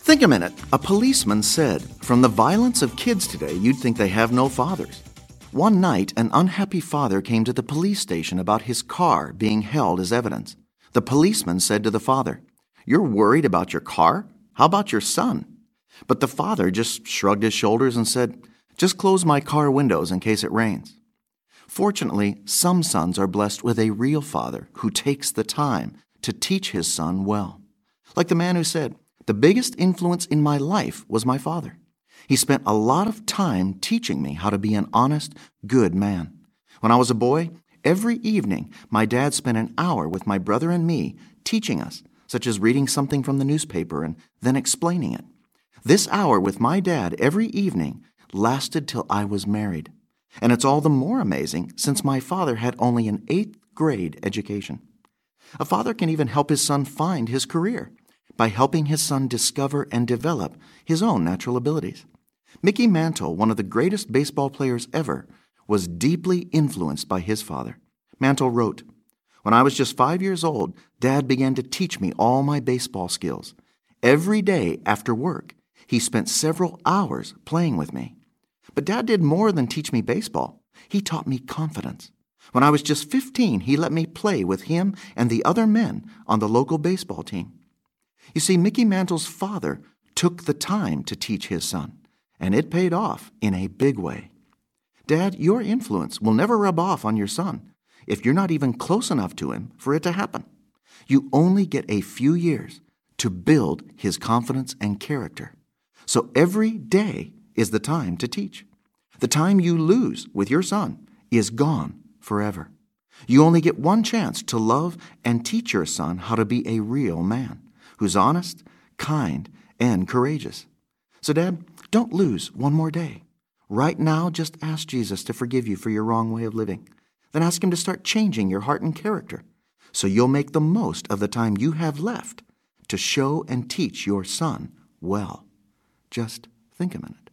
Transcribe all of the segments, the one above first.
Think a minute. A policeman said, "From the violence of kids today, you'd think they have no fathers." One night, an unhappy father came to the police station about his car being held as evidence. The policeman said to the father, "You're worried about your car? How about your son?" But the father just shrugged his shoulders and said, "Just close my car windows in case it rains." Fortunately, some sons are blessed with a real father who takes the time to teach his son well. Like the man who said, "The biggest influence in my life was my father. He spent a lot of time teaching me how to be an honest, good man. When I was a boy, every evening my dad spent an hour with my brother and me teaching us, such as reading something from the newspaper and then explaining it. This hour with my dad every evening lasted till I was married. And it's all the more amazing since my father had only an 8th grade education." A father can even help his son find his career by helping his son discover and develop his own natural abilities. Mickey Mantle, one of the greatest baseball players ever, was deeply influenced by his father. Mantle wrote, "When I was just 5 years old, Dad began to teach me all my baseball skills. Every day after work, he spent several hours playing with me. But Dad did more than teach me baseball. He taught me confidence. When I was just 15, he let me play with him and the other men on the local baseball team." You see, Mickey Mantle's father took the time to teach his son, and it paid off in a big way. Dad, your influence will never rub off on your son if you're not even close enough to him for it to happen. You only get a few years to build his confidence and character. So every day is the time to teach. The time you lose with your son is gone forever. You only get one chance to love and teach your son how to be a real man who's honest, kind, and courageous. So, Dad, don't lose one more day. Right now, just ask Jesus to forgive you for your wrong way of living. Then ask him to start changing your heart and character so you'll make the most of the time you have left to show and teach your son well. Just think a minute.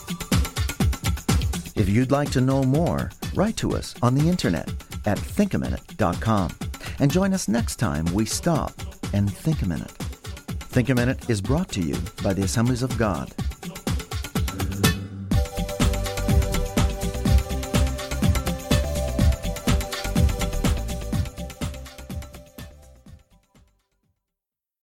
If you'd like to know more, write to us on the internet at thinkaminute.com and join us next time we stop and think a minute. Think a Minute is brought to you by the Assemblies of God.